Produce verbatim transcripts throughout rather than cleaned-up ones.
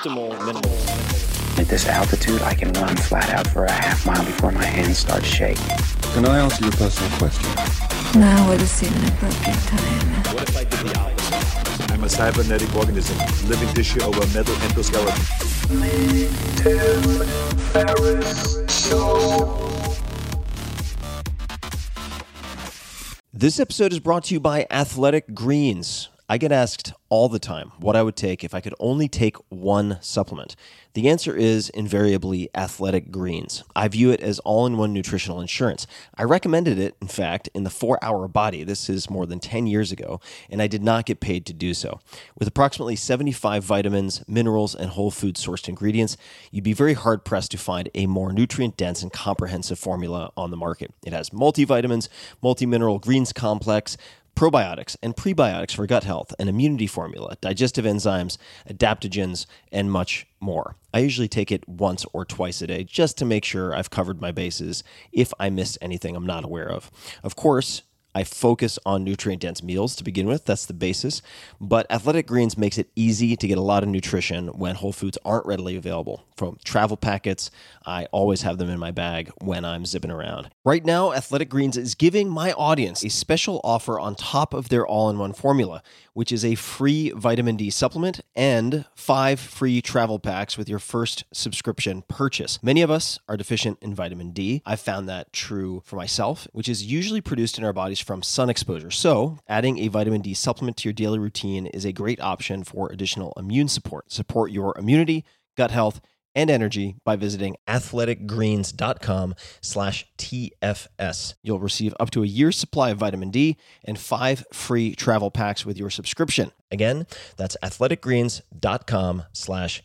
optimal minimal. At this altitude, I can run flat out for a half mile before my hands start shaking. Can I answer your personal question? Now would seem an appropriate time. What if I did the opposite? I'm a cybernetic organism, living tissue over a metal endoskeleton. Tim Ferriss Show. This episode is brought to you by Athletic Greens. I get asked all the time what I would take if I could only take one supplement. The answer is invariably Athletic Greens. I view it as all-in-one nutritional insurance. I recommended it, in fact, in the four hour Body. This is more than ten years ago, and I did not get paid to do so. With approximately seventy-five vitamins, minerals, and whole food-sourced ingredients, you'd be very hard-pressed to find a more nutrient-dense and comprehensive formula on the market. It has multivitamins, multi-mineral greens complex, probiotics and prebiotics for gut health, an immunity formula, digestive enzymes, adaptogens, and much more. I usually take it once or twice a day just to make sure I've covered my bases if I missed anything I'm not aware of. Of course, I focus on nutrient-dense meals to begin with. That's the basis. But Athletic Greens makes it easy to get a lot of nutrition when whole foods aren't readily available. From travel packets, I always have them in my bag when I'm zipping around. Right now, Athletic Greens is giving my audience a special offer on top of their all-in-one formula, which is a free vitamin D supplement and five free travel packs with your first subscription purchase. Many of us are deficient in vitamin D. I've found that true for myself, which is usually produced in our bodies from sun exposure. So adding a vitamin D supplement to your daily routine is a great option for additional immune support. Support your immunity, gut health, and energy by visiting athleticgreens.com slash TFS. You'll receive up to a year's supply of vitamin D and five free travel packs with your subscription. Again, that's athleticgreens.com slash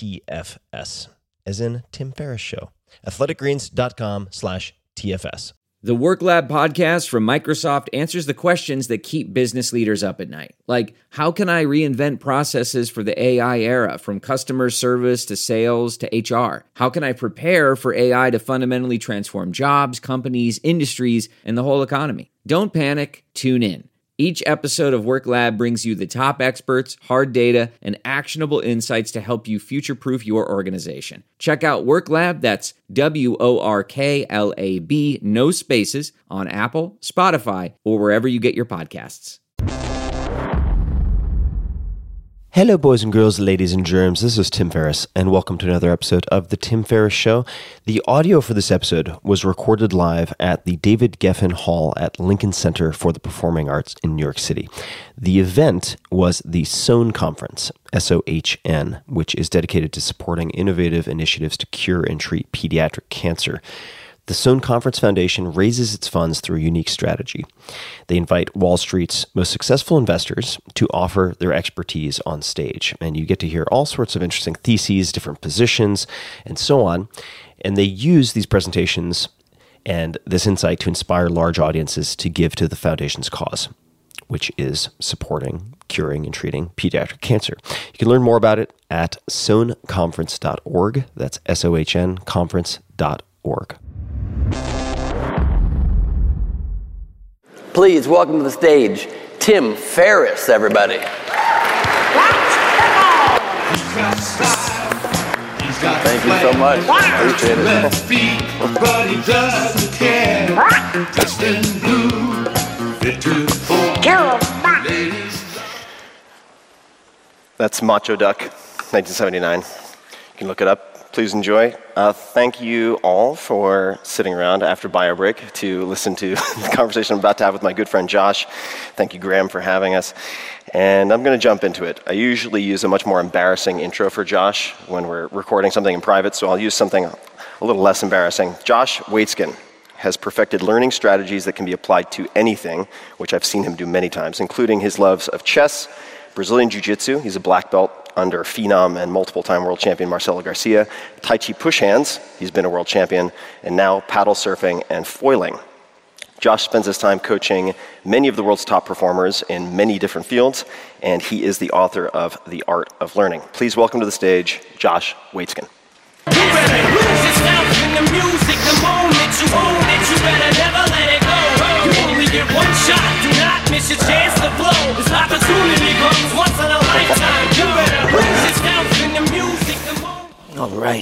TFS, as in Tim Ferriss Show. athleticgreens.com slash TFS. The Work Lab podcast from Microsoft answers the questions that keep business leaders up at night. Like, how can I reinvent processes for the A I era, from customer service to sales to H R? How can I prepare for A I to fundamentally transform jobs, companies, industries, and the whole economy? Don't panic. Tune in. Each episode of Work Lab brings you the top experts, hard data, and actionable insights to help you future-proof your organization. Check out Work Lab, that's W O R K L A B, no spaces, on Apple, Spotify, or wherever you get your podcasts. Hello, boys and girls, ladies and germs. This is Tim Ferriss, and welcome to another episode of The Tim Ferriss Show. The audio for this episode was recorded live at the David Geffen Hall at Lincoln Center for the Performing Arts in New York City. The event was the SOHN Conference, S O H N, which is dedicated to supporting innovative initiatives to cure and treat pediatric cancer. The SOHN Conference Foundation raises its funds through a unique strategy. They invite Wall Street's most successful investors to offer their expertise on stage. And you get to hear all sorts of interesting theses, different positions, and so on. And they use these presentations and this insight to inspire large audiences to give to the foundation's cause, which is supporting, curing, and treating pediatric cancer. You can learn more about it at sohn conference dot org. That's S O H N conference dot org. Please welcome to the stage, Tim Ferriss, everybody. Thank you so much. Appreciate it. That's Macho Duck, nineteen seventy-nine. You can look it up. Please enjoy. Uh, thank you all for sitting around after bio break to listen to the conversation I'm about to have with my good friend Josh. Thank you, Graham, for having us. And I'm going to jump into it. I usually use a much more embarrassing intro for Josh when we're recording something in private, so I'll use something a little less embarrassing. Josh Waitzkin has perfected learning strategies that can be applied to anything, which I've seen him do many times, including his loves of chess, Brazilian Jiu-Jitsu, he's a black belt under phenom and multiple-time world champion Marcelo Garcia, Tai Chi push hands, he's been a world champion, and now paddle surfing and foiling. Josh spends his time coaching many of the world's top performers in many different fields, and he is the author of The Art of Learning. Please welcome to the stage, Josh Waitzkin. You better lose yourself in the music, the moment you own it, you better never let it go. You only get one shot, do not miss your chance to blow. This opportunity comes once in a lifetime. You better lose yourself in the music. All right.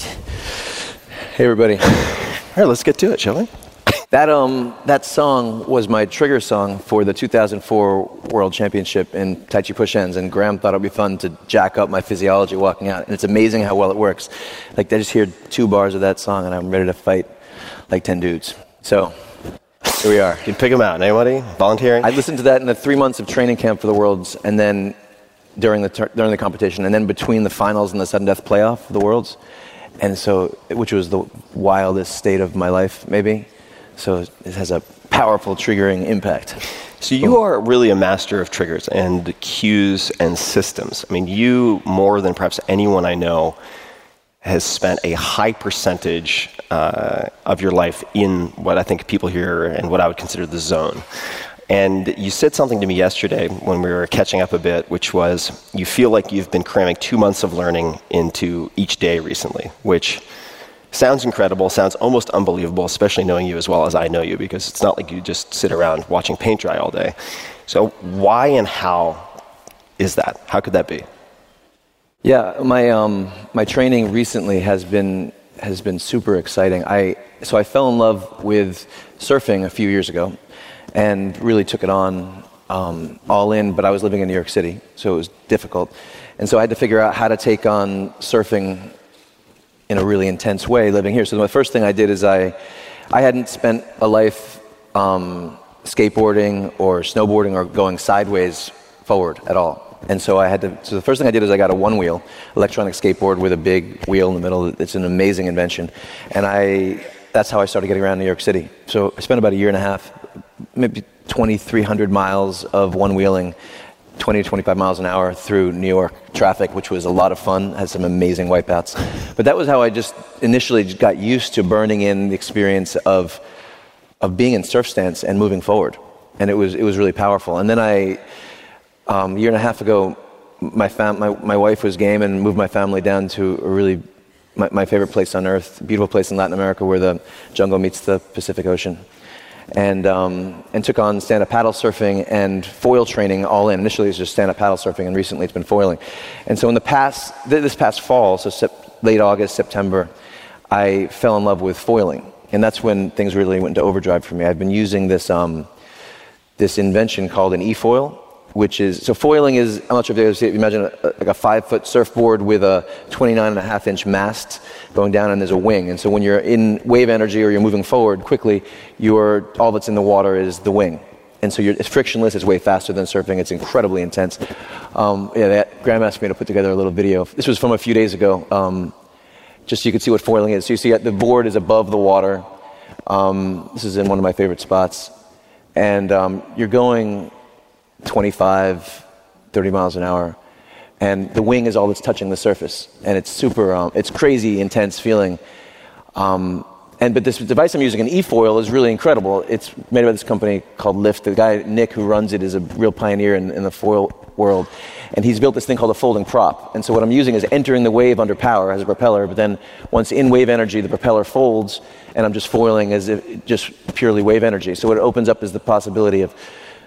Hey, everybody. All right, let's get to it, shall we? That um that song was my trigger song for the two thousand four World Championship in Tai Chi Push Hands, and Graham thought it would be fun to jack up my physiology walking out, and it's amazing how well it works. Like, I just hear two bars of that song, and I'm ready to fight like ten dudes. So, here we are. You can pick them out. Anybody? Volunteering? I listened to that in the three months of training camp for the Worlds, and then during the tur- during the competition, and then between the finals and the sudden death playoff for the Worlds, and so, which was the wildest state of my life, maybe. So it has a powerful triggering impact. So you are really a master of triggers and cues and systems. I mean, you, more than perhaps anyone I know, has spent a high percentage uh, of your life in what I think people here and what I would consider the zone. And you said something to me yesterday when we were catching up a bit, which was you feel like you've been cramming two months of learning into each day recently, which sounds incredible, sounds almost unbelievable, especially knowing you as well as I know you, because it's not like you just sit around watching paint dry all day. So why and how is that? How could that be? Yeah, my um, my training recently has been has been super exciting. I so I fell in love with surfing a few years ago, and really took it on um, all in. But I was living in New York City, so it was difficult, and so I had to figure out how to take on surfing in a really intense way living here. So the first thing I did is I, I hadn't spent a life um, skateboarding or snowboarding or going sideways forward at all. And so I had to, so the first thing I did is I got a one wheel electronic skateboard with a big wheel in the middle. It's an amazing invention. And I, that's how I started getting around New York City. So I spent about a year and a half, maybe twenty-three hundred miles of one wheeling, twenty to twenty-five miles an hour through New York traffic, which was a lot of fun, had some amazing wipeouts. But that was how I just initially just got used to burning in the experience of of being in surf stance and moving forward. And it was it was really powerful. And then I, um, a year and a half ago, my, fam- my, my wife was game and moved my family down to a really, my, my favorite place on earth, beautiful place in Latin America where the jungle meets the Pacific Ocean. And um, and took on stand-up paddle surfing and foil training all in. Initially it was just stand-up paddle surfing, and recently it's been foiling. And so in the past, th- this past fall, so sep- late August, September, I fell in love with foiling. And that's when things really went into overdrive for me. I've been using this um, this invention called an e-foil, which is, so foiling is, I'm not sure if you guys see it, imagine a, like a five-foot surfboard with a twenty-nine and a half inch mast going down, and there's a wing. And so when you're in wave energy or you're moving forward quickly, you're, all that's in the water is the wing. And so you're, it's frictionless, it's way faster than surfing, it's incredibly intense. Um, yeah, that, Graham asked me to put together a little video. This was from a few days ago, um, just so you could see what foiling is. So you see the board is above the water. Um, this is in one of my favorite spots. And um, you're going twenty-five, thirty miles an hour, and the wing is all that's touching the surface, and it's super, um, it's crazy intense feeling. Um, and but this device I'm using, an e-foil, is really incredible. It's made by this company called Lift. The guy Nick who runs it is a real pioneer in, in the foil world, and he's built this thing called a folding prop. And so what I'm using is entering the wave under power as a propeller, but then once in wave energy, the propeller folds, and I'm just foiling as if just purely wave energy. So what it opens up is the possibility of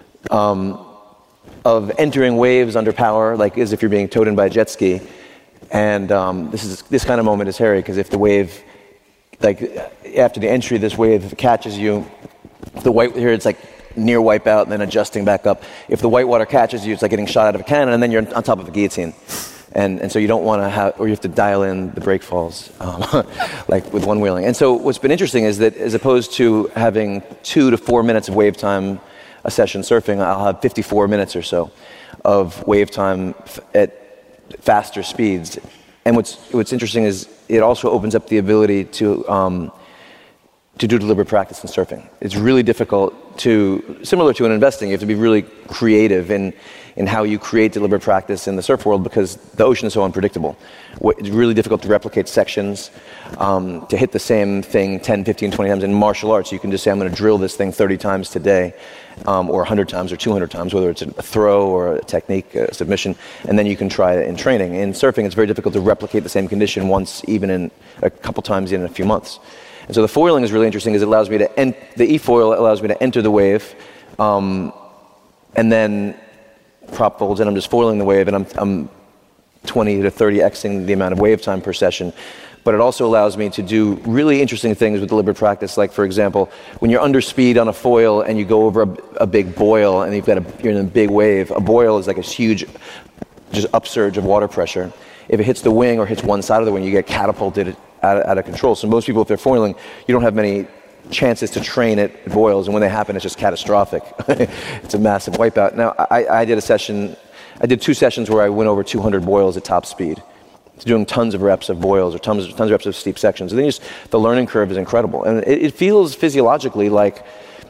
um, of entering waves under power, like as if you're being towed in by a jet ski. And um, this is this kind of moment is hairy, because if the wave, like after the entry, this wave catches you, the white here it's like near wipeout and then adjusting back up. If the white water catches you, it's like getting shot out of a cannon, and then you're on top of a guillotine. And and so you don't want to have, or you have to dial in the brake falls, um, like with one wheeling. And so what's been interesting is that as opposed to having two to four minutes of wave time a session surfing, I'll have fifty-four minutes or so of wave time f- at faster speeds. And what's what's interesting is it also opens up the ability to um, to do deliberate practice in surfing. It's really difficult to, similar to in investing, you have to be really creative in in how you create deliberate practice in the surf world, because the ocean is so unpredictable. It's really difficult to replicate sections, um, to hit the same thing ten, fifteen, twenty times. In martial arts, you can just say, I'm going to drill this thing thirty times today, um, or one hundred times or two hundred times, whether it's a throw or a technique, a submission, and then you can try it in training. In surfing, it's very difficult to replicate the same condition once, even in a couple times in a few months. And so the foiling is really interesting, because it allows me to, en- the e-foil allows me to enter the wave, um, and then prop folds, and I'm just foiling the wave, and I'm, I'm twenty to thirty Xing the amount of wave time per session. but it also allows me to do really interesting things with deliberate practice. Like, for example, when you're under speed on a foil and you go over a, a big boil and you've got a, you're in a big wave, a boil is like a huge just upsurge of water pressure. If it hits the wing or hits one side of the wing, you get catapulted out of, out of control. So most people, if they're foiling, you don't have many chances to train at boils, and when they happen, it's just catastrophic. It's a massive wipeout. Now, I, I did a session, I did two sessions where I went over two hundred boils at top speed, doing tons of reps of boils or tons, tons of reps of steep sections. And then just, the learning curve is incredible. And it, it feels physiologically like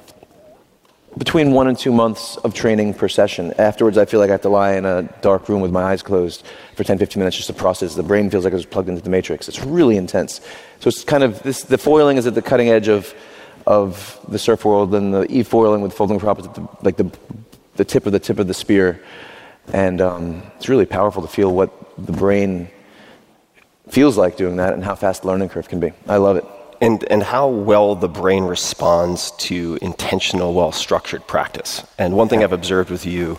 between one and two months of training per session. Afterwards, I feel like I have to lie in a dark room with my eyes closed for ten, fifteen minutes just to process. The brain feels like it was plugged into the matrix. It's really intense. So it's kind of, this, the foiling is at the cutting edge of of the surf world, and the e-foiling with folding props at the, like the the tip of the tip of the spear. And um, it's really powerful to feel what the brain feels like doing that and how fast the learning curve can be. I love it. And and how well the brain responds to intentional, well-structured practice. And one thing I've observed with you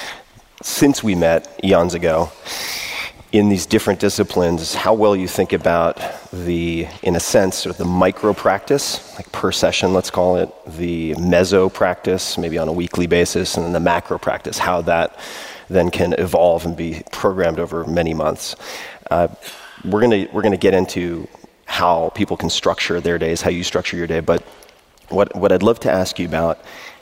since we met eons ago in these different disciplines is how well you think about the, in a sense, sort of the micro practice, like per session, let's call it, the meso practice, maybe on a weekly basis, and then the macro practice, how that then can evolve and be programmed over many months. Uh, we're gonna we're gonna get into how people can structure their days, how you structure your day, but what what I'd love to ask you about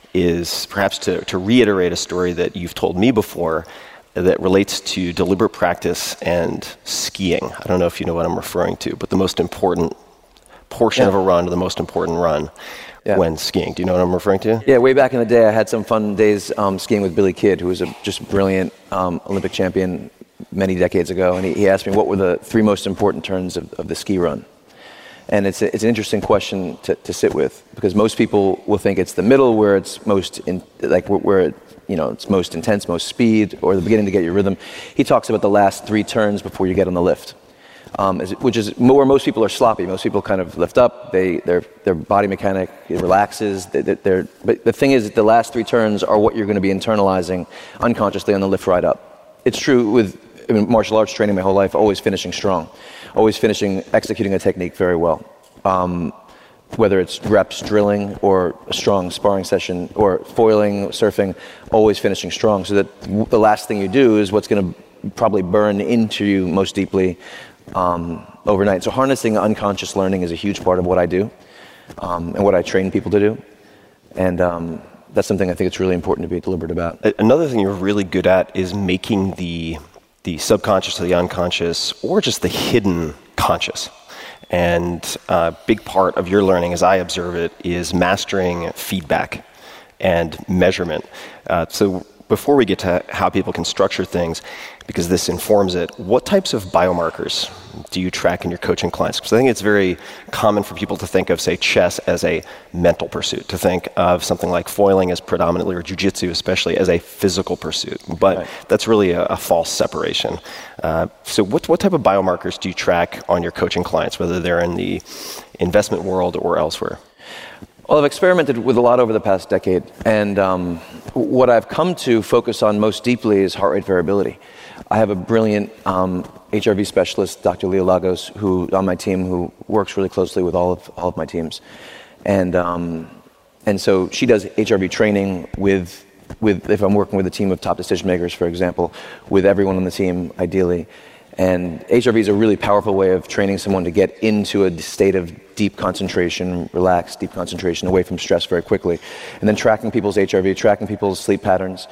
is perhaps to, to reiterate a story that you've told me before that relates to deliberate practice and skiing. I don't know if you know what I'm referring to, but the most important portion yeah. of a run, or the most important run yeah. when skiing. Do you know what I'm referring to? Yeah, way back in the day, I had some fun days um, skiing with Billy Kidd, who was a just brilliant um, Olympic champion many decades ago, and he, he asked me what were the three most important turns of, of the ski run. And it's a, it's an interesting question to, to sit with, because most people will think it's the middle where it's most in, like where it, you know it's most intense, most speed, or the beginning to get your rhythm. He talks about the last three turns before you get on the lift, um, is, which is where most people are sloppy. Most people kind of lift up, they their their body mechanic it relaxes. They, they're, but the thing is, the last three turns are what you're going to be internalizing unconsciously on the lift ride up. It's true with I mean, martial arts training my whole life, always finishing strong, always finishing, executing a technique very well. Um, whether it's reps, drilling, or a strong sparring session, or foiling, surfing, always finishing strong, so that w- the last thing you do is what's going to probably burn into you most deeply um, overnight. So harnessing unconscious learning is a huge part of what I do um, and what I train people to do. And um, that's something I think it's really important to be deliberate about. Another thing you're really good at is making the the subconscious or the unconscious, or just the hidden conscious. And a big part of your learning, as I observe it, is mastering feedback and measurement. Uh, so before we get to how people can structure things, because this informs it, what types of biomarkers do you track in your coaching clients? Because I think it's very common for people to think of, say, chess as a mental pursuit, to think of something like foiling as predominantly, or jiu-jitsu especially, as a physical pursuit. But right. that's really a, a false separation. Uh, so what, what type of biomarkers do you track on your coaching clients, whether they're in the investment world or elsewhere? Well, I've experimented with a lot over the past decade, and um, what I've come to focus on most deeply is heart rate variability. I have a brilliant um, H R V specialist, Doctor Leo Lagos, who on my team, who works really closely with all of all of my teams, and um, and so she does H R V training with with if I'm working with a team of top decision makers, for example, with everyone on the team, ideally. And H R V is a really powerful way of training someone to get into a state of deep concentration, relaxed, deep concentration, away from stress very quickly. And then tracking people's H R V, tracking people's sleep patterns.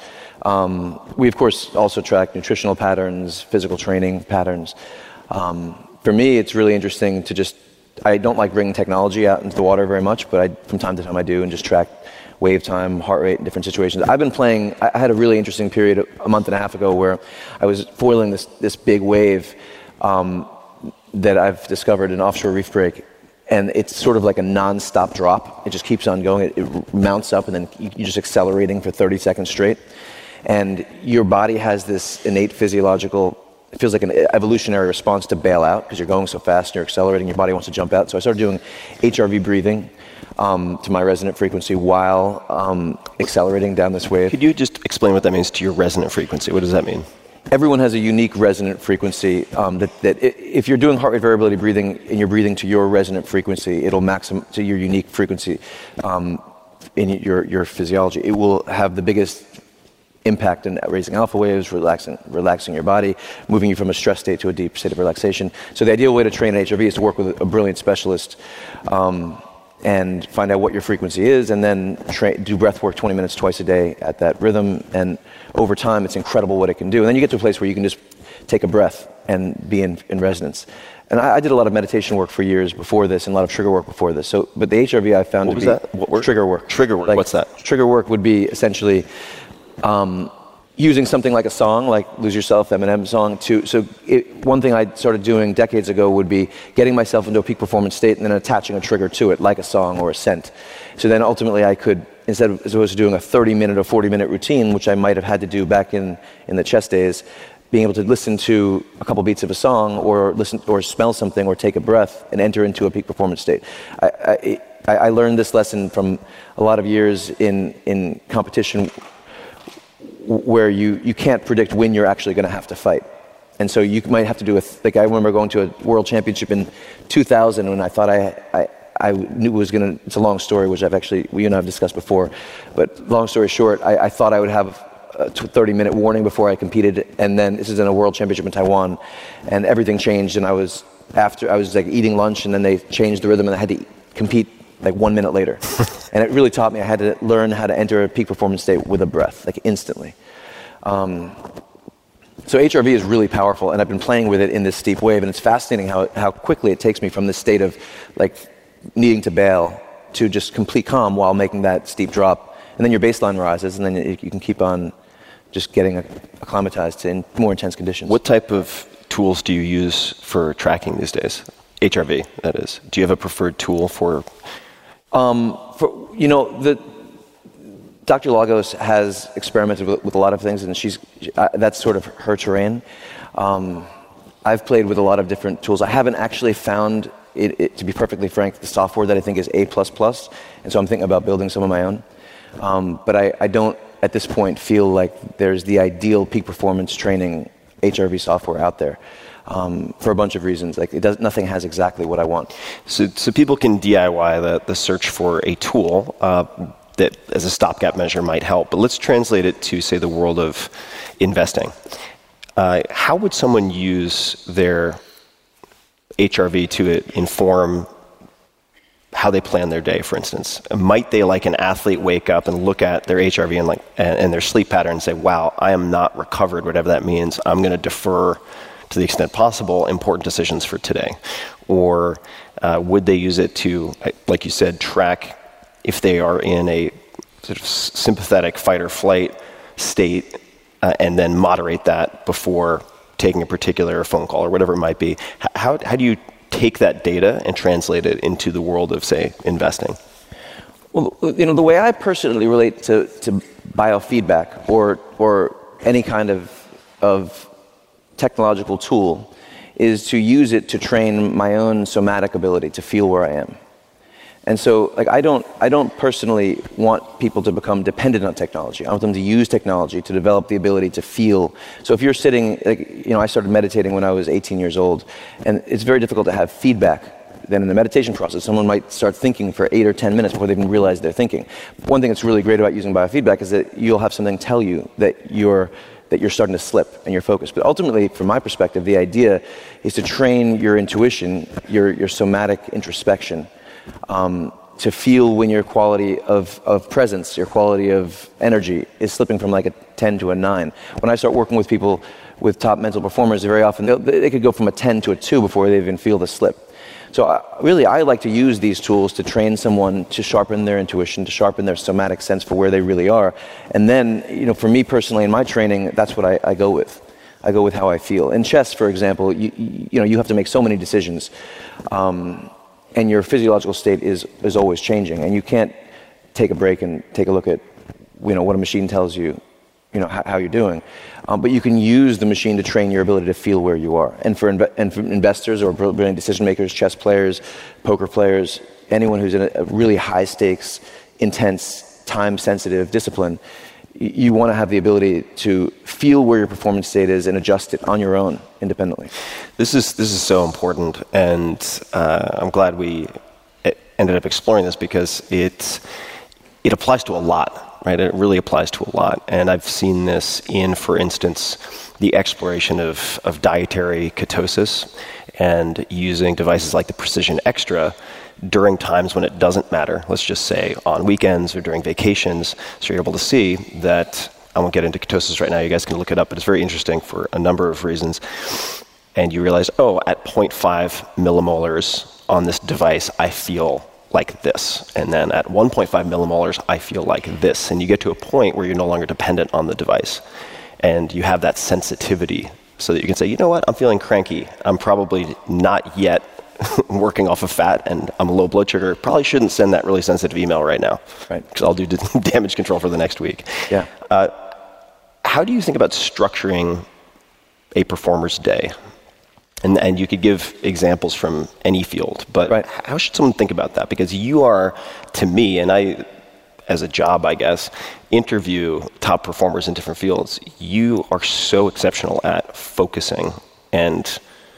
Um, we, of course, also track nutritional patterns, physical training patterns. Um, for me, it's really interesting to just, I don't like bringing technology out into the water very much, but I, from time to time I do, and just track wave time, heart rate in different situations. I've been playing, I had a really interesting period a month and a half ago where I was foiling this, this big wave um, that I've discovered, an offshore reef break. And it's sort of like a non-stop drop. It just keeps on going. It, it mounts up, and then you're just accelerating for thirty seconds straight. And your body has this innate physiological, it feels like an evolutionary response to bail out, because you're going so fast and you're accelerating, your body wants to jump out. So I started doing H R V breathing um, to my resonant frequency while um, accelerating down this wave. Could you just explain what that means to your resonant frequency? What does that mean? everyone has a unique resonant frequency um, that, that if you're doing heart rate variability breathing and you're breathing to your resonant frequency, it'll maximum to your unique frequency um, in your, your physiology. It will have the biggest impact in raising alpha waves, relaxing, relaxing your body, moving you from a stress state to a deep state of relaxation. So the ideal way to train H R V is to work with a brilliant specialist um, and find out what your frequency is, and then tra- do breath work twenty minutes twice a day at that rhythm. And over time, it's incredible what it can do. And then you get to a place where you can just take a breath and be in, in resonance. And I, I did a lot of meditation work for years before this, and a lot of trigger work before this. So, but the H R V I found what to was be that? What work? Trigger work. Trigger work. Like, What's that? Trigger work would be essentially um, using something like a song, like Lose Yourself, Eminem song, to, so it, one thing I started doing decades ago would be getting myself into a peak performance state and then attaching a trigger to it, like a song or a scent. So then ultimately I could, instead of, as opposed to doing a thirty minute or forty minute routine, which I might have had to do back in, in the chess days, being able to listen to a couple beats of a song or listen or smell something or take a breath and enter into a peak performance state. I, I, I learned this lesson from a lot of years in, in competition where you, you can't predict when you're actually going to have to fight. And so you might have to do a, like I remember going to a world championship in two thousand when I thought I, I, I knew it was going to, it's a long story, which I've actually, we and I have discussed before, but long story short, I, I thought I would have a thirty minute warning before I competed, and then this is in a world championship in Taiwan, and everything changed, and I was, after, I was like eating lunch, and then they changed the rhythm, and I had to compete like one minute later. And it really taught me I had to learn how to enter a peak performance state with a breath, like instantly. Um, so H R V is really powerful, and I've been playing with it in this steep wave, and it's fascinating how, how quickly it takes me from this state of like needing to bail to just complete calm while making that steep drop. And then your baseline rises, and then you, you can keep on just getting acclimatized to in more intense conditions. What type of tools do you use for tracking these days? H R V, that is. Do you have a preferred tool for... Um, for, you know, the, Doctor Lagos has experimented with, with a lot of things, and she's uh, that's sort of her terrain. Um, I've played with a lot of different tools. I haven't actually found, it, it, to be perfectly frank, the software that I think is A plus plus, and so I'm thinking about building some of my own. Um, but I, I don't, at this point, feel like there's the ideal peak performance training H R V software out there. Um, for a bunch of reasons. Like it does, nothing has exactly what I want. So, so people can D I Y the, the search for a tool uh, that, as a stopgap measure, might help. But let's translate it to, say, the world of investing. Uh, how would someone use their H R V to inform how they plan their day, for instance? Might they, like an athlete, wake up and look at their H R V and like and, and their sleep pattern and say, "Wow, I am not recovered, whatever that means. I'm going to defer, to the extent possible, important decisions for today"? Or uh, would they use it to, like you said, track if they are in a sort of sympathetic fight or flight state uh, and then moderate that before taking a particular phone call or whatever it might be? How, how do you take that data and translate it into the world of, say, investing? Well, you know, the way I personally relate to, to biofeedback or or any kind of of technological tool is to use it to train my own somatic ability to feel where I am. And so, like, I don't, I don't personally want people to become dependent on technology. I want them to use technology to develop the ability to feel. So if you're sitting, like, you know, I started meditating when I was eighteen years old, and it's very difficult to have feedback. Then in the meditation process, someone might start thinking for eight or ten minutes before they even realize they're thinking. One thing that's really great about using biofeedback is that you'll have something tell you that you're that you're starting to slip and you're focused. But ultimately, from my perspective, the idea is to train your intuition, your your somatic introspection, um, to feel when your quality of, of presence, your quality of energy is slipping from like a ten to a nine. When I start working with people with top mental performers, very often they could go from a ten to a two before they even feel the slip. So I, really, I like to use these tools to train someone to sharpen their intuition, to sharpen their somatic sense for where they really are. And then, you know, for me personally in my training, that's what I, I go with. I go with how I feel. In chess, for example, you, you know, you have to make so many decisions, um, and your physiological state is is always changing, and you can't take a break and take a look at, you know, what a machine tells you, you know, how, how you're doing. Um, but you can use the machine to train your ability to feel where you are. And for, inv- and for investors or brilliant decision makers, chess players, poker players, anyone who's in a, a really high stakes, intense, time sensitive discipline, y- you want to have the ability to feel where your performance state is and adjust it on your own independently. This is this is so important, and uh, I'm glad we ended up exploring this because it it applies to a lot, right? It really applies to a lot, and I've seen this in, for instance, the exploration of of dietary ketosis and using devices like the Precision Extra during times when it doesn't matter. Let's just say on weekends or during vacations, so you're able to see that. I won't get into ketosis right now. You guys can look it up, but it's very interesting for a number of reasons. And you realize, oh, at zero point five millimolars on this device, I feel like this. And then at one point five millimolars, I feel like this. And you get to a point where you're no longer dependent on the device. And you have that sensitivity so that you can say, you know what, I'm feeling cranky. I'm probably not yet working off of fat and I'm low blood sugar. Probably shouldn't send that really sensitive email right now. Right. Because I'll do damage control for the next week. Yeah. Uh, how do you think about structuring a performer's day? And, and you could give examples from any field, but right. How should someone think about that? Because you are, to me, and I, as a job, I guess, interview top performers in different fields. You are so exceptional at focusing and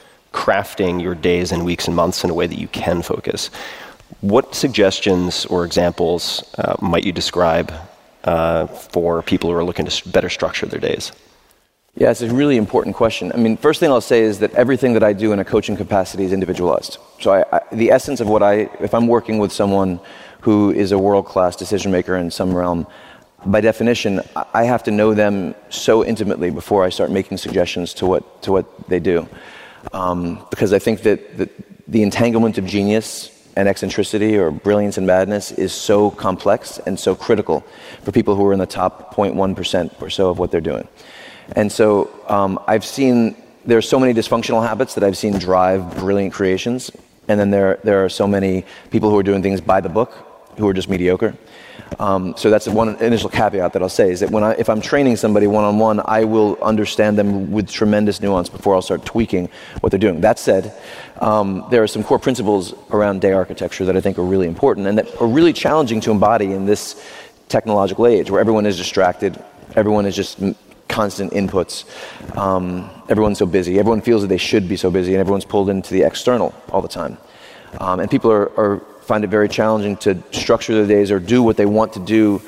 crafting your days and weeks and months in a way that you can focus. What suggestions or examples uh, might you describe uh, for people who are looking to better structure their days? Yeah, it's a really important question. I mean, first thing I'll say is that everything that I do in a coaching capacity is individualized. So I, I, the essence of what I, if I'm working with someone who is a world-class decision maker in some realm, by definition, I have to know them so intimately before I start making suggestions to what to what they do. Um, because I think that the, the entanglement of genius and eccentricity or brilliance and madness is so complex and so critical for people who are in the top zero point one percent or so of what they're doing. And so um, I've seen, there are so many dysfunctional habits that I've seen drive brilliant creations. And then there, there are so many people who are doing things by the book who are just mediocre. Um, so that's one initial caveat that I'll say is that when I, if I'm training somebody one-on-one, I will understand them with tremendous nuance before I'll start tweaking what they're doing. That said, um, there are some core principles around day architecture that I think are really important and that are really challenging to embody in this technological age where everyone is distracted, everyone is just constant inputs. Um, everyone's so busy. Everyone feels that they should be so busy, and everyone's pulled into the external all the time. Um, and people are, are find it very challenging to structure their days or do what they want to do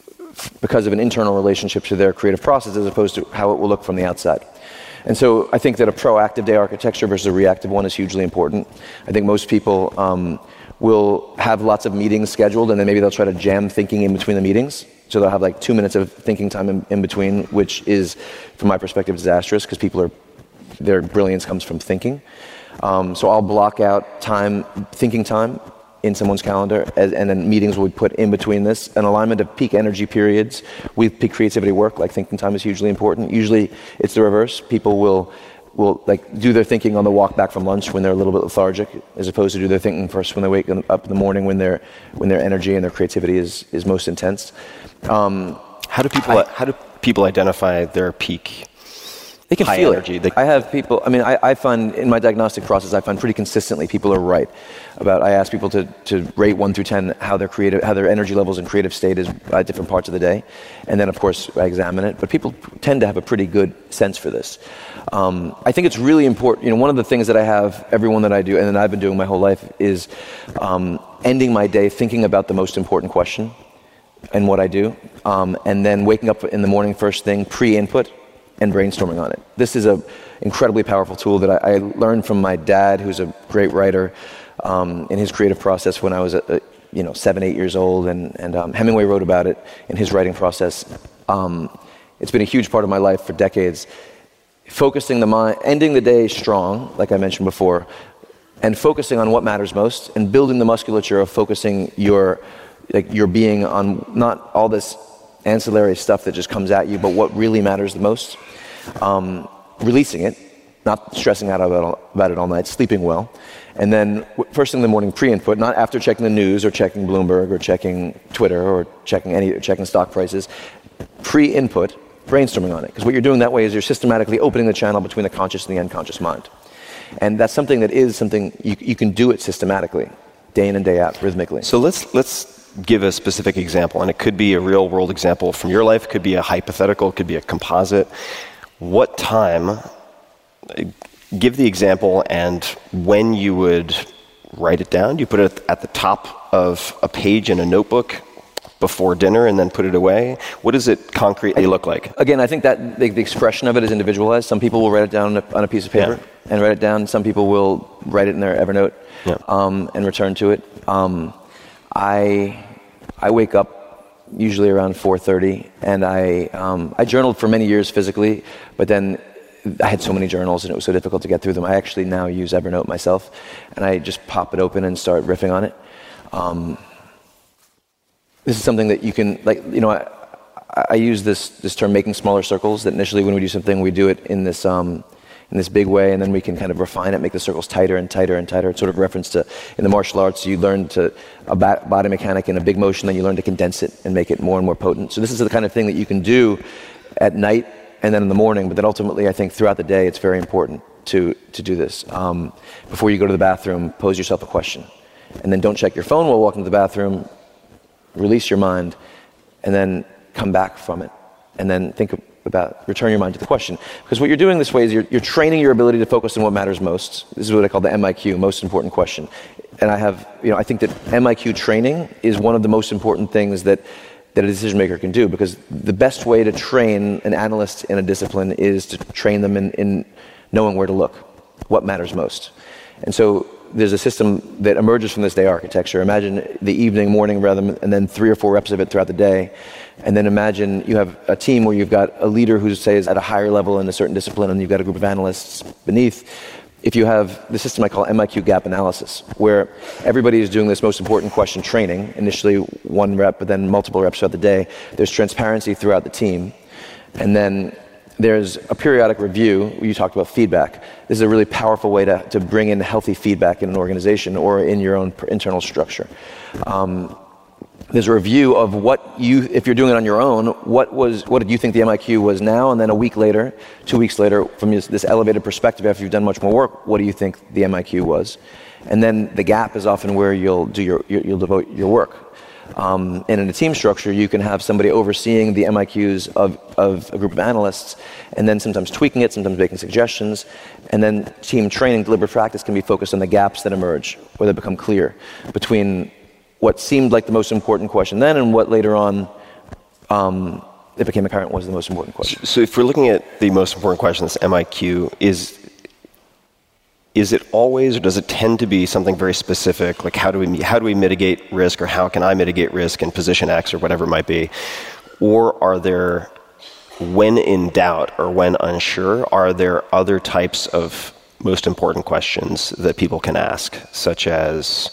f- because of an internal relationship to their creative process, as opposed to how it will look from the outside. And so I think that a proactive day architecture versus a reactive one is hugely important. I think most people um, will have lots of meetings scheduled, and then maybe they'll try to jam thinking in between the meetings. So they'll have like two minutes of thinking time in, in between, which is, from my perspective, disastrous because people are, their brilliance comes from thinking. Um, so I'll block out time, thinking time in someone's calendar, as, and then meetings will be put in between this. An alignment of peak energy periods with peak creativity work, like thinking time is hugely important. Usually it's the reverse. People will will like do their thinking on the walk back from lunch when they're a little bit lethargic, as opposed to do their thinking first when they wake up in the morning when their when their energy and their creativity is is most intense. Um, how do people I, how do people identify their peak? They can high feel energy. it. They, I have people. I mean, I, I find in my diagnostic process, I find pretty consistently people are right about. I ask people to, to rate one through ten how their creative, how their energy levels and creative state is at different parts of the day, and then of course I examine it. But people tend to have a pretty good sense for this. Um, I think it's really important. You know, one of the things that I have everyone that I do, and that I've been doing my whole life, is um, ending my day thinking about the most important question and what I do, um, and then waking up in the morning first thing, pre-input, and brainstorming on it. This is an incredibly powerful tool that I, I learned from my dad, who's a great writer, um, in his creative process when I was, a, a, you know, seven, eight years old, and, and um, Hemingway wrote about it in his writing process. Um, it's been a huge part of my life for decades. Focusing the mind, ending the day strong, like I mentioned before, and focusing on what matters most, and building the musculature of focusing your, like your being on not all this ancillary stuff that just comes at you, but what really matters the most. Um, releasing it, not stressing out about, about it all night, sleeping well, and then first thing in the morning, pre-input, not after checking the news or checking Bloomberg or checking Twitter or checking any or checking stock prices. Pre-input, brainstorming on it, because what you're doing that way is you're systematically opening the channel between the conscious and the unconscious mind, and that's something that is something you, you can do it systematically, day in and day out, rhythmically. So let's let's give a specific example, and it could be a real world example from your life, it could be a hypothetical, it could be a composite. What time, give the example and when you would write it down. You put it at the top of a page in a notebook before dinner and then put it away. What does it concretely look like? Again, I think that the, the expression of it is individualized. Some people will write it down on a, on a piece of paper yeah. and write it down. Some people will write it in their Evernote yeah. um, and return to it. Um, I I wake up usually around four thirty, and I um, I journaled for many years physically, but then I had so many journals and it was so difficult to get through them. I actually now use Evernote myself, and I just pop it open and start riffing on it. Um, this is something that you can, like, you know, I, I use this this term, making smaller circles, that initially when we do something, we do it in this um, in this big way, and then we can kind of refine it, make the circles tighter and tighter and tighter. It's sort of a reference to, in the martial arts, you learn to, a body mechanic in a big motion, then you learn to condense it and make it more and more potent. So this is the kind of thing that you can do at night and then in the morning, but then ultimately I think throughout the day it's very important to, to do this. Um, before you go to the bathroom, pose yourself a question. And then don't check your phone while walking to the bathroom, release your mind, and then come back from it. And then think about, return your mind to the question. Because what you're doing this way is you're, you're training your ability to focus on what matters most. This is what I call the M I Q, most important question. And I have, you know, I think that M I Q training is one of the most important things that that a decision maker can do, because the best way to train an analyst in a discipline is to train them in, in knowing where to look, what matters most. And so there's a system that emerges from this day architecture. Imagine the evening, morning rhythm, and then three or four reps of it throughout the day. And then imagine you have a team where you've got a leader who, say, is at a higher level in a certain discipline, and you've got a group of analysts beneath. If you have the system I call M I Q gap analysis, where everybody is doing this most important question training, initially one rep, but then multiple reps throughout the day, there's transparency throughout the team. And then there's a periodic review. You talked about feedback. This is a really powerful way to, to bring in healthy feedback in an organization or in your own internal structure. Um, there's a review of what you, if you're doing it on your own, what was, what did you think the M I Q was now, and then a week later, two weeks later, from this, this elevated perspective, after you've done much more work, what do you think the M I Q was? And then the gap is often where you'll do your, your you'll devote your work. Um, and in a team structure, you can have somebody overseeing the M I Qs of, of a group of analysts, and then sometimes tweaking it, sometimes making suggestions, and then team training, deliberate practice can be focused on the gaps that emerge, where they become clear between what seemed like the most important question then and what later on um, it became apparent was the most important question. So if we're looking at the most important question, this M I Q, is is it always, or does it tend to be something very specific, like how do we how do we mitigate risk, or how can I mitigate risk in position X, or whatever it might be? Or are there, when in doubt or when unsure, are there other types of most important questions that people can ask, such as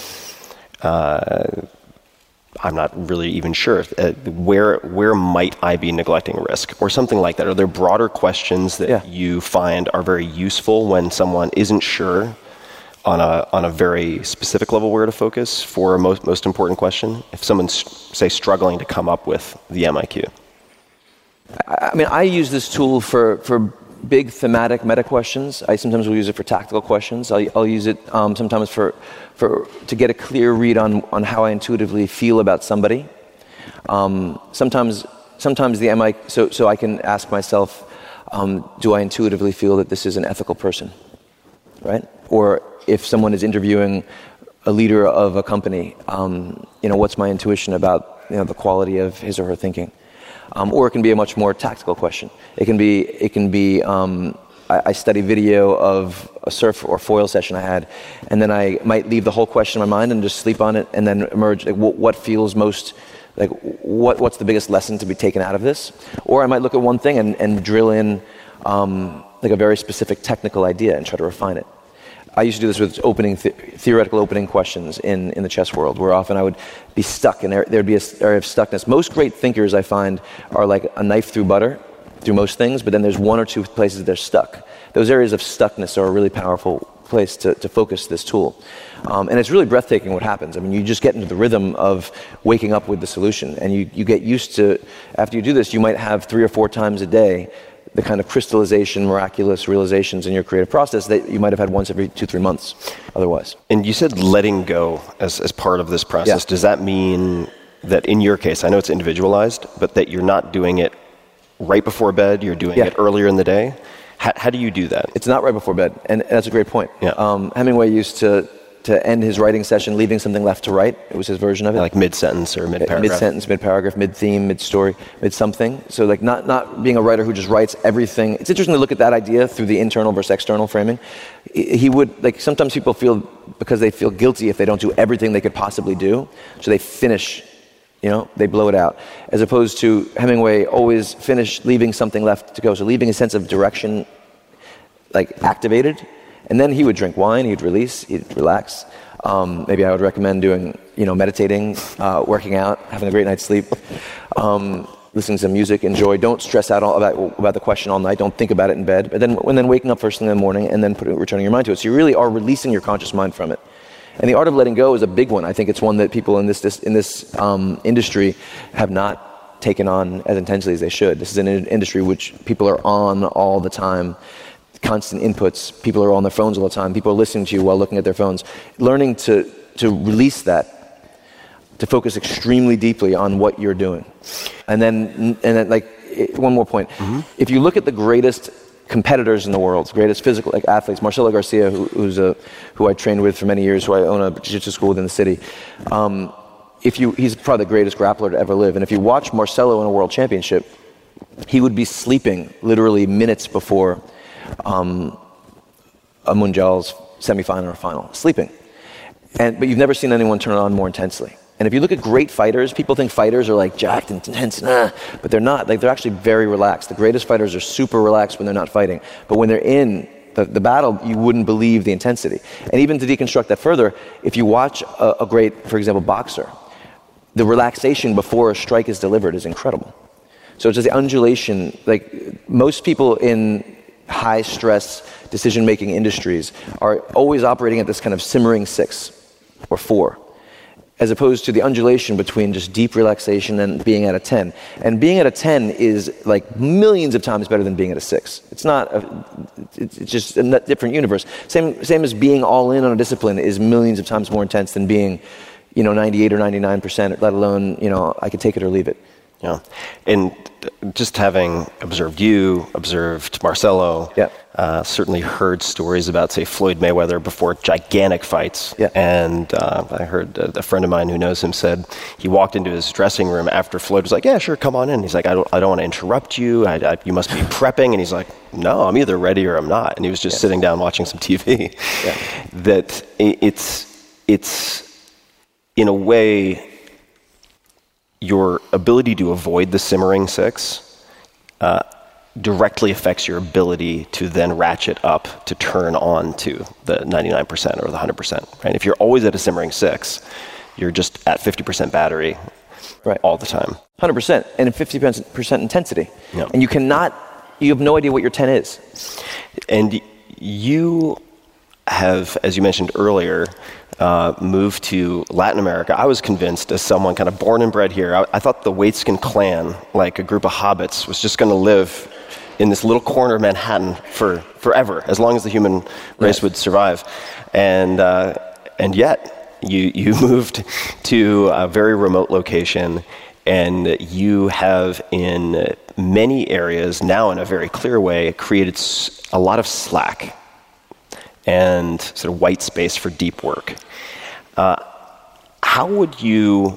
Uh, I'm not really even sure. Uh, where where might I be neglecting risk, or something like that? Are there broader questions that yeah. you find are very useful when someone isn't sure on a on a very specific level where to focus for a most most important question? If someone's, say, struggling to come up with the M I Q. I mean, I use this tool for for big thematic meta questions. I sometimes will use it for tactical questions. I'll, I'll use it um, sometimes for, for to get a clear read on, on how I intuitively feel about somebody. Um, sometimes sometimes the M I so so I can ask myself, um, do I intuitively feel that this is an ethical person, right? Or if someone is interviewing a leader of a company, um, you know, what's my intuition about, you know, the quality of his or her thinking? Um, or it can be a much more tactical question. It can be, it can be. Um, I, I study video of a surf or foil session I had, and then I might leave the whole question in my mind and just sleep on it, and then emerge. Like, what, what feels most, like, what, what's the biggest lesson to be taken out of this? Or I might look at one thing and, and drill in, um, like a very specific technical idea and try to refine it. I used to do this with opening th- theoretical opening questions in, in the chess world, where often I would be stuck and there would be an area of stuckness. Most great thinkers, I find, are like a knife through butter, through most things, but then there's one or two places that they're stuck. Those areas of stuckness are a really powerful place to, to focus this tool. Um, and it's really breathtaking what happens. I mean, you just get into the rhythm of waking up with the solution, and you, you get used to, after you do this, you might have three or four times a day the kind of crystallization, miraculous realizations in your creative process that you might have had once every two, three months otherwise. And you said letting go as, as part of this process. Yeah. Does that mean that in your case, I know it's individualized, but that you're not doing it right before bed, you're doing Yeah. it earlier in the day? How, how do you do that? It's not right before bed, and that's a great point. Yeah. Um, Hemingway used to, to end his writing session leaving something left to write. It was his version of it. Like mid-sentence or mid-paragraph? Mid-sentence, mid-paragraph, mid-theme, mid-story, mid-something. So like not, not being a writer who just writes everything. It's interesting to look at that idea through the internal versus external framing. He would, like sometimes people feel, because they feel guilty if they don't do everything they could possibly do, so they finish, you know, they blow it out. As opposed to Hemingway always finish leaving something left to go. So leaving a sense of direction like activated. And then he would drink wine, he'd release, he'd relax. Um, maybe I would recommend doing, you know, meditating, uh, working out, having a great night's sleep, um, listening to some music, enjoy. Don't stress out all about, about the question all night. Don't think about it in bed. But then, and then waking up first thing in the morning and then put, returning your mind to it. So you really are releasing your conscious mind from it. And the art of letting go is a big one. I think it's one that people in this, this in this um, industry have not taken on as intensely as they should. This is an in- industry which people are on all the time. Constant inputs. People are on their phones all the time. People are listening to you while looking at their phones. Learning to to release that, to focus extremely deeply on what you're doing, and then and then like one more point. Mm-hmm. If you look at the greatest competitors in the world, greatest physical like athletes, Marcelo Garcia, who, who's a who I trained with for many years, who I own a jiu-jitsu school within the city. Um, if you, he's probably the greatest grappler to ever live. And if you watch Marcelo in a world championship, he would be sleeping literally minutes before. Um, a Mundial's semifinal or final, sleeping. And, but you've never seen anyone turn it on more intensely. And if you look at great fighters, people think fighters are like jacked and intense, nah, but they're not. Like they're actually very relaxed. The greatest fighters are super relaxed when they're not fighting. But when they're in the, the battle, you wouldn't believe the intensity. And even to deconstruct that further, if you watch a, a great, for example, boxer, the relaxation before a strike is delivered is incredible. So it's just the undulation, like most people in high stress decision-making industries are always operating at this kind of simmering six or four, as opposed to the undulation between just deep relaxation and being at a ten. And being at a ten is like millions of times better than being at a six. It's not, a, it's just a different universe. Same, same as being all in on a discipline is millions of times more intense than being, you know, ninety-eight or ninety-nine percent, let alone, you know, I could take it or leave it. Yeah, and just having observed you, observed Marcelo, yeah. uh, certainly heard stories about, say, Floyd Mayweather before gigantic fights. Yeah. And uh, I heard a, a friend of mine who knows him said he walked into his dressing room after Floyd was like, "Yeah, sure, come on in." He's like, "I don't, I don't want to interrupt you. I, I, you must be prepping." And he's like, "No, I'm either ready or I'm not." And he was just yes. sitting down watching some T V. Yeah. That it's it's in a way. Your ability to avoid the simmering six uh, directly affects your ability to then ratchet up to turn on to the ninety-nine percent or the one hundred percent. Right? If you're always at a simmering six, you're just at fifty percent battery right. all the time. one hundred percent and fifty percent intensity. Yeah. And you cannot, you have no idea what your ten is. And you have, as you mentioned earlier, Uh, moved to Latin America. I was convinced, as someone kind of born and bred here, I, I thought the Waitskin clan, like a group of hobbits, was just going to live in this little corner of Manhattan for forever, as long as the human race yes. would survive. And uh, and yet, you you moved to a very remote location, and you have, in many areas, now in a very clear way, created a lot of slack and sort of white space for deep work. Uh, how would you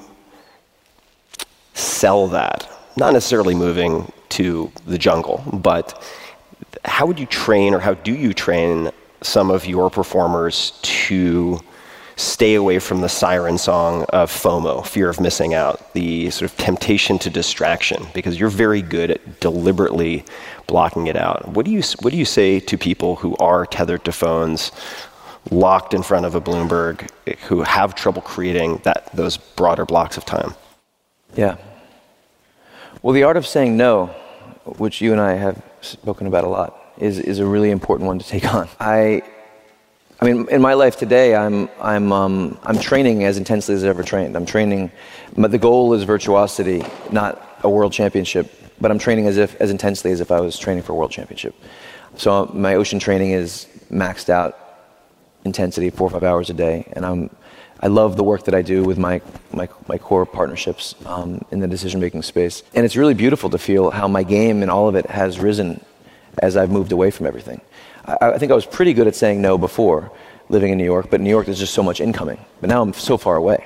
sell that? Not necessarily moving to the jungle, but how would you train, or how do you train some of your performers to stay away from the siren song of FOMO, fear of missing out, the sort of temptation to distraction? Because you're very good at deliberately blocking it out. What do you what do you say to people who are tethered to phones, locked in front of a Bloomberg, who have trouble creating that those broader blocks of time? Yeah. Well, the art of saying no, which you and I have spoken about a lot, is is a really important one to take on. I I mean, in my life today, I'm I'm um, I'm training as intensely as I've ever trained. I'm training, but the goal is virtuosity, not a world championship, but I'm training as if as intensely as if I was training for a world championship. So my ocean training is maxed out intensity, four or five hours a day, and I'm I love the work that I do with my my, my core partnerships um, in the decision-making space, and it's really beautiful to feel how my game and all of it has risen as I've moved away from everything. I, I think I was pretty good at saying no before living in New York, but in New York there's just so much incoming. But now I'm so far away.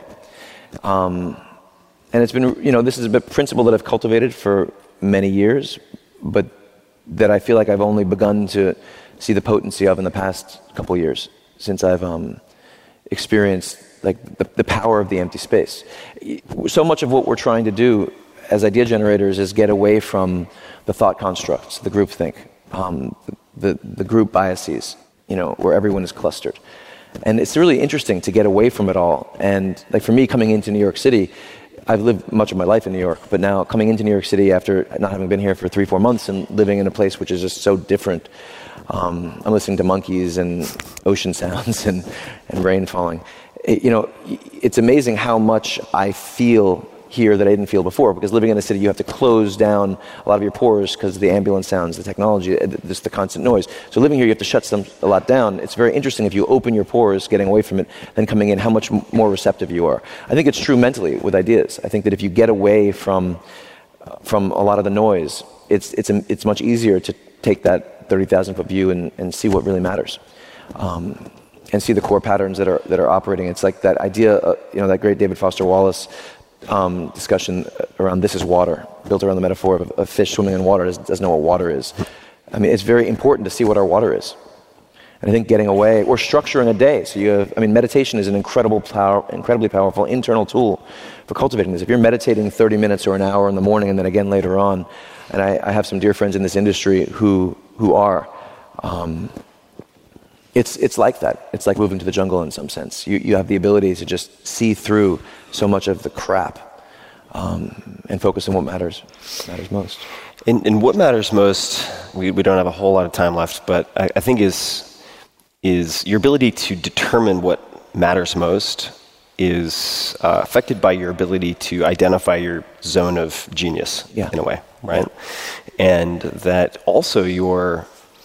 Um, and it's been, you know, this is a principle that I've cultivated for many years, but that I feel like I've only begun to see the potency of in the past couple of years, since I've um, experienced like the, the power of the empty space. So much of what we're trying to do as idea generators is get away from the thought constructs, the groupthink, um, the, the group biases, you know, where everyone is clustered. And it's really interesting to get away from it all. And like for me, coming into New York City, I've lived much of my life in New York, but now coming into New York City after not having been here for three, four months and living in a place which is just so different. Um, I'm listening to monkeys and ocean sounds and, and rain falling. It, you know, it's amazing how much I feel here that I didn't feel before, because living in a city you have to close down a lot of your pores because of the ambulance sounds, the technology, just the constant noise. So living here you have to shut some a lot down. It's very interesting if you open your pores, getting away from it, then coming in, how much more receptive you are. I think it's true mentally with ideas. I think that if you get away from uh, from a lot of the noise, it's it's it's much easier to take that thirty thousand foot view and, and see what really matters. Um, and see the core patterns that are that are operating. It's like that idea, uh, you know, that great David Foster Wallace Um, discussion around this is water, built around the metaphor of a fish swimming in water doesn't, doesn't know what water is. I mean, it's very important to see what our water is. And I think getting away, or structuring a day, so you have, I mean, meditation is an incredible power, incredibly powerful internal tool for cultivating this. If you're meditating thirty minutes or an hour in the morning and then again later on, and I, I have some dear friends in this industry who who are, um, it's it's like that. It's like moving to the jungle in some sense. You you have the ability to just see through so much of the crap um, and focus on what matters matters most. And, and what matters most, we, we don't have a whole lot of time left, but I, I think is is your ability to determine what matters most is uh, affected by your ability to identify your zone of genius, yeah. in a way, right? And that also your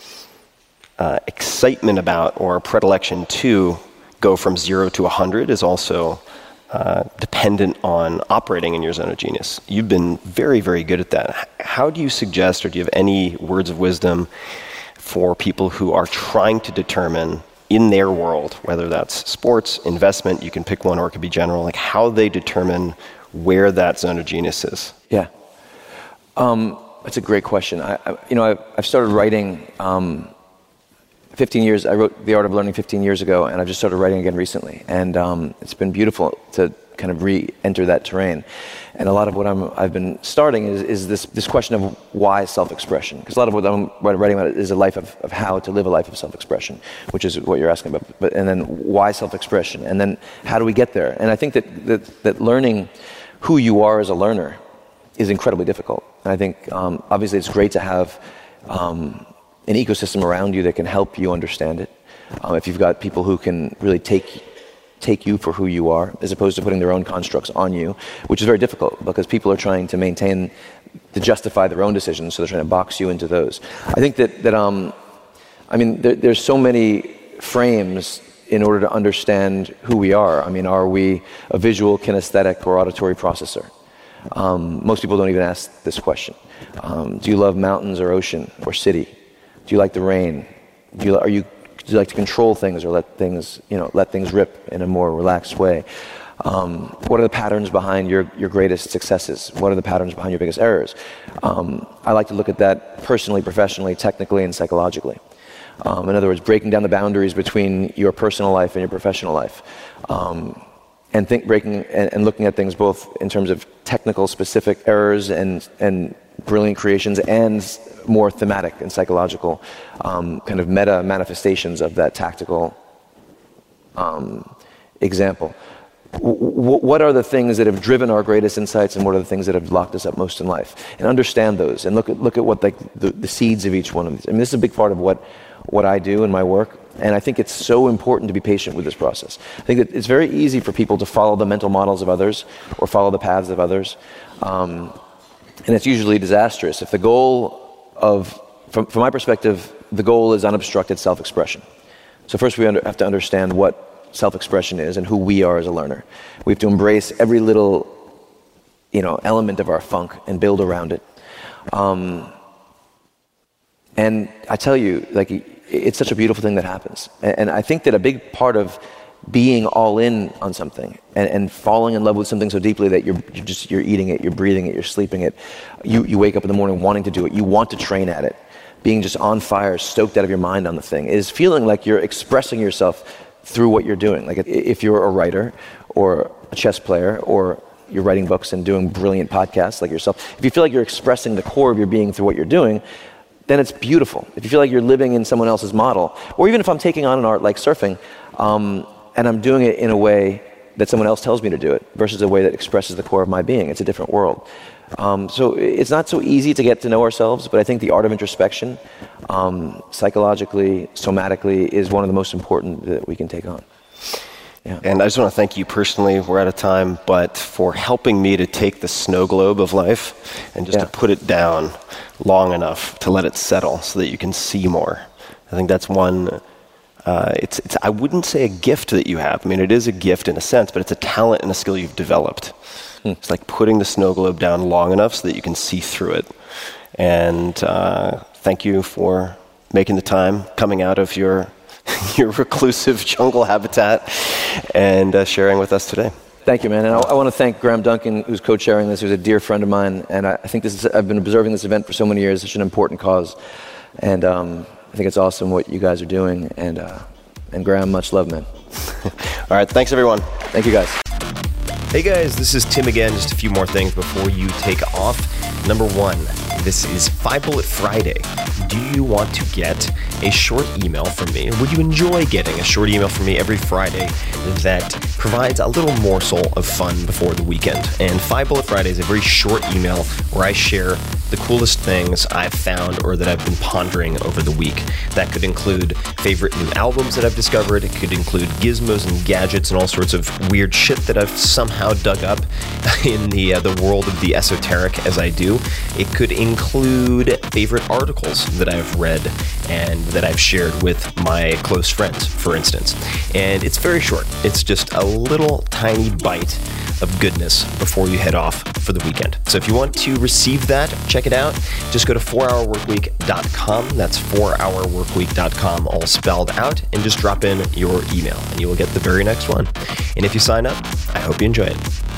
uh, excitement about or predilection to go from zero to one hundred is also Uh, dependent on operating in your zone of genius. You've been very, very good at that. How do you suggest, or do you have any words of wisdom for people who are trying to determine in their world, whether that's sports, investment, you can pick one, or it could be general, like how they determine where that zone of genius is? Yeah. Um, that's a great question. I, I, you know, I've, I've started writing um, fifteen years, I wrote The Art of Learning fifteen years ago, and I've just started writing again recently. And um, it's been beautiful to kind of re-enter that terrain. And a lot of what I'm, I've been starting is, is this, this question of why self-expression. Because a lot of what I'm writing about is a life of, of how to live a life of self-expression, which is what you're asking about. But, and then why self-expression? And then how do we get there? And I think that, that, that learning who you are as a learner is incredibly difficult. And I think, um, obviously, it's great to have Um, an ecosystem around you that can help you understand it. Um, if you've got people who can really take take you for who you are, as opposed to putting their own constructs on you, which is very difficult because people are trying to maintain, to justify their own decisions, so they're trying to box you into those. I think that, that um, I mean, there, there's so many frames in order to understand who we are. I mean, are we a visual, kinesthetic, or auditory processor? Um, most people don't even ask this question. Um, do you love mountains or ocean or city? Do you like the rain? Do you, are you, do you like to control things or let things, you know, let things rip in a more relaxed way? Um, what are the patterns behind your, your greatest successes? What are the patterns behind your biggest errors? Um, I like to look at that personally, professionally, technically, and psychologically. Um, in other words, breaking down the boundaries between your personal life and your professional life. Um, and think breaking and, and looking at things both in terms of technical, specific errors and and brilliant creations, and more thematic and psychological um, kind of meta manifestations of that tactical um, example. W- what are the things that have driven our greatest insights, and what are the things that have locked us up most in life? And understand those, and look at look at what like the, the seeds of each one of these. I mean, this is a big part of what what I do in my work, and I think it's so important to be patient with this process. I think that it's very easy for people to follow the mental models of others or follow the paths of others. Um, and it's usually disastrous. If the goal of, from, from my perspective, the goal is unobstructed self-expression. So first we under, have to understand what self-expression is and who we are as a learner. We have to embrace every little, you know, element of our funk and build around it. Um, and I tell you, like, it's such a beautiful thing that happens. And, and I think that a big part of being all in on something and, and falling in love with something so deeply that you're, you're just you're eating it, you're breathing it, you're sleeping it. You you wake up in the morning wanting to do it. You want to train at it. Being just on fire, stoked out of your mind on the thing is feeling like you're expressing yourself through what you're doing. Like if you're a writer or a chess player or you're writing books and doing brilliant podcasts like yourself, if you feel like you're expressing the core of your being through what you're doing, then it's beautiful. If you feel like you're living in someone else's model, or even if I'm taking on an art like surfing, um, and I'm doing it in a way that someone else tells me to do it versus a way that expresses the core of my being. It's a different world. Um, so it's not so easy to get to know ourselves, but I think the art of introspection, um, psychologically, somatically, is one of the most important that we can take on. Yeah. And I just want to thank you personally, we're out of time, but for helping me to take the snow globe of life and just yeah. to put it down long enough to let it settle so that you can see more. I think that's one... Uh, it's, it's, I wouldn't say a gift that you have. I mean, it is a gift in a sense, but it's a talent and a skill you've developed. Hmm. It's like putting the snow globe down long enough so that you can see through it. And uh, thank you for making the time, coming out of your your reclusive jungle habitat, and uh, sharing with us today. Thank you, man. And I, I want to thank Graham Duncan, who's co-chairing this, who's a dear friend of mine. And I, I think this is, I've been observing this event for so many years. It's such an important cause. And um, I think it's awesome what you guys are doing, and uh, and Graham, much love, man. All right, thanks everyone. Thank you, guys. Hey guys, this is Tim again. Just a few more things before you take off. Number one, this is Five Bullet Friday. Do you want to get a short email from me? Would you enjoy getting a short email from me every Friday that provides a little morsel of fun before the weekend? And Five Bullet Friday is a very short email where I share the coolest things I've found or that I've been pondering over the week. That could include favorite new albums that I've discovered. It could include gizmos and gadgets and all sorts of weird shit that I've somehow dug up in the uh, the world of the esoteric as I do. It could include favorite articles that I've read and that I've shared with my close friends, for instance. And it's very short. It's just a little tiny bite of goodness before you head off for the weekend. So if you want to receive that, check it out. Just go to four hour work week dot com. That's four hour work week dot com, all spelled out, and just drop in your email and you will get the very next one. And if you sign up, I hope you enjoy it.